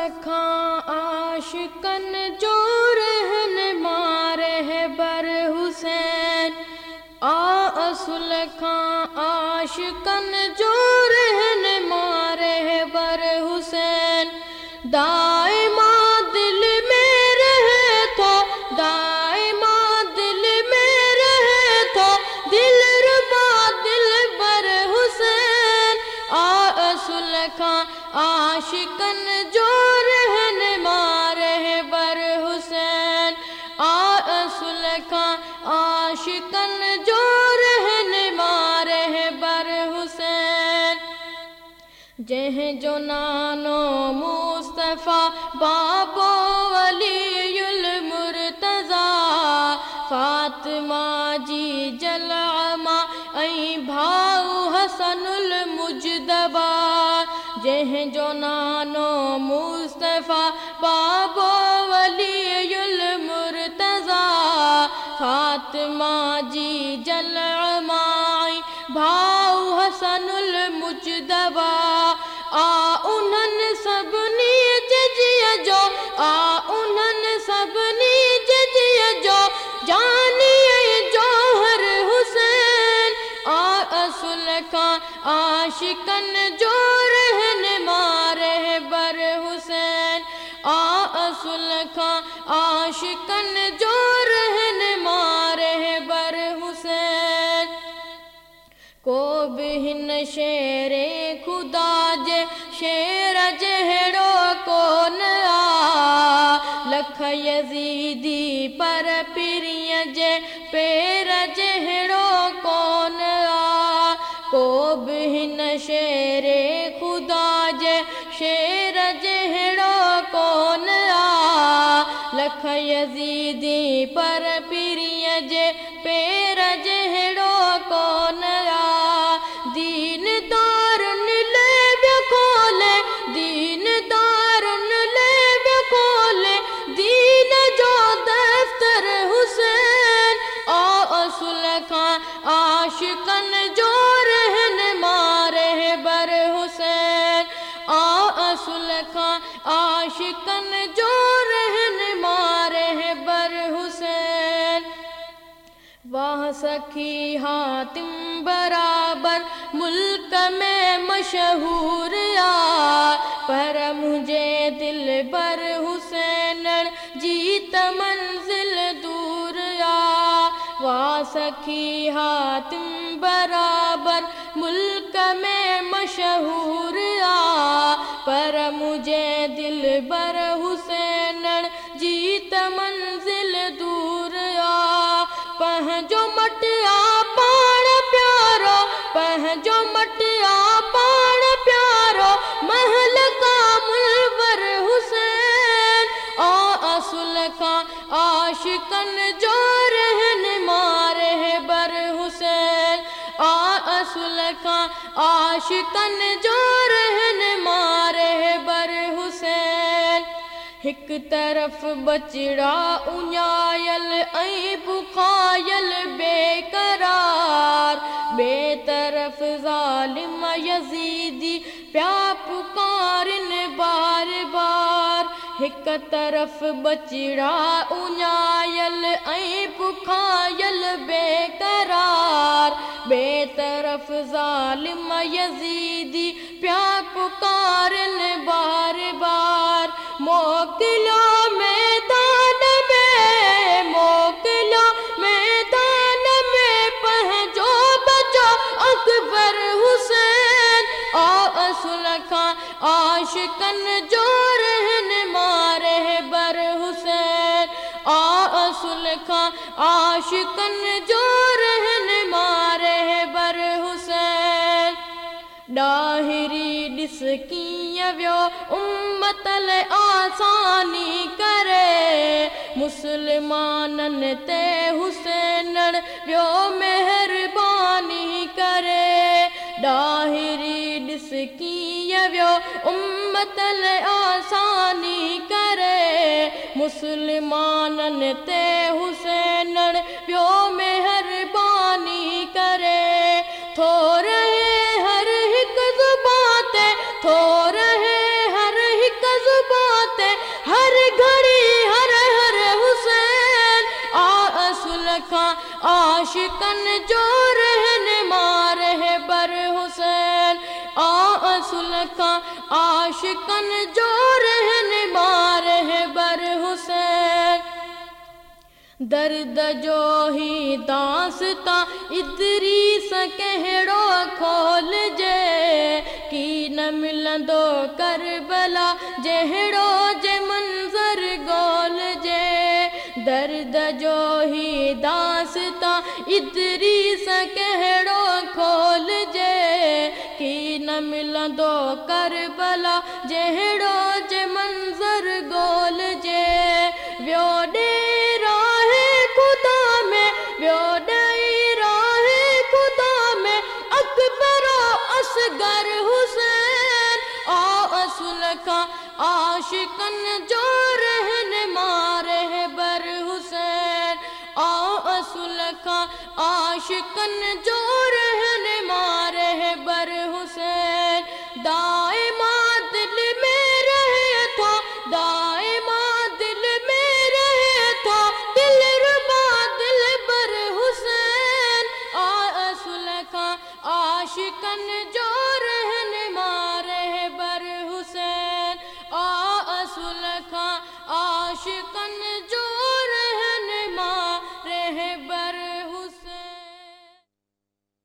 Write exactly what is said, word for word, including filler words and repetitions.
खां आशिकन जो रहन मारे है बर हुसैन। आ असुल खां आशिकन जो रहन मारे है बर हुसैन। दाइमा दिल में रहे तो दाइमा दिल में रहे तो दिल रुबा दिल बर हुसैन। आ असुल खां आशिकन जो रहन मारे है बर हुसैन। आ असुल खां आशिकन जो रहन मारे है बर हुसैन। जह जो नानो मुस्तफा बाबो वलीयुल मुर्तजा। फातिमा जी जलमा ऐं भाऊ हसनुल मुजदबा। जह जो नानो मुस्तफा बाबो वलीयुल मुर्तजा। फातिमा जी जलमा ऐं भाऊ हसनुल मुजदबा। आ उन्हनि सभिनी जजिया जो आ उन्हनि सभिनी जजिया जो जानिए जौहर हुसैन। आ असुल खां आशिकन जो रहन मारे है बर हुसैन। आ असुल खां आशिकन जो रहन मारे है बर हुसैन। को भी हिन शेरे खुदा जे शेर जहिड़ो कोन आ। लख यज़ीदी पर पिरीअ जे पेर जहिड़ो कोन आ। को भी हिन शेरे खुदा जे शेर जहिड़ो कोन आ। लख यज़ीदी पर पिरीअ जे पेर जहिड़ो कोन आ। दीन दारुन ले वियो खोले दीन दारुन ले वियो खोले दीन जो दफ्तर हुसैन। आ असुल खां आशिकन जो रहन मारे है बर हुसैन। आ असुल खां आशिकन जो रहन मारे है बर हुसैन। वाह सखी हातिम बराबर मुल्क में मशहूर आ। पर मुझे दिल बर हुसैन जीत मंजिल दूर आ। वाह सखी हातिम बराबर मुल्क में मशहूर आ। पर मुझे दिल बर हुसैन जीत मंजिल दूर आ। पंहिंजो मटिया पाण प्यारो पंहिंजो मटिया पाण प्यारो महल का मुनवर हुसैन। आ असुल खां आशिकन जो रहन मारे है बर हुसैन। आ असुल खां आशिकन जो रहन मारे है बर हुसैन। हिक तरफ़ बचड़ा उञायल ऐं बुखायल बेकरार। बे तरफ़ ज़ालिम यज़ीदी प्या पुकारिन बार बार। हिक तरफ़ बचड़ा उञायल ऐं बुखायल बेकरार। बे तरफ़ ज़ालिम यज़ीदी प्या पुकारिन बार बार। मोकिलो मैदान में मोकिलो मैदान में पंहिंजो बचो अकबर हुसैन। आ असुल खां आशिकन जो रहन मारे है बर हुसैन। आ असुल खां आशिकन जो रहन मारे है बर हुसैन। ॾाहिरी ॾिस कीअं वियो उम्मत लाइ आसानी करे। मुस्लमाननि ते हुसैन वियो महिरबानी करे। ॾाहिरी ॾिस कीअं वियो उम्मत लाइ आसानी करे। मुस्लमाननि ते हुसैन वियो महिरबानी करे। थो रहे हर हिक ज़ुबां ते थो रहे हर हिक ज़ुबां आशिकन जो रहनुमा रहबर हुसैन आ असुल खां आशिकन जो रहनुमा रहबर हुसैन दर्द जो ही दास्तां इदरीस कहिड़ो खोलजे की न मिलंदो करबला जहिड़ो जे मंज़र ॻोल्हजे दर्द जो ही दास्तां इदरीस कहिड़ो खोलजे की न मिलंदो करबला जहिड़ो जे मंज़र ॻोल्हजे वियो ॾे असगर हुसैन आ असुल खां आशिकन जो रहनुमा रहबर हुसैन आ असुल खां आशिकन जो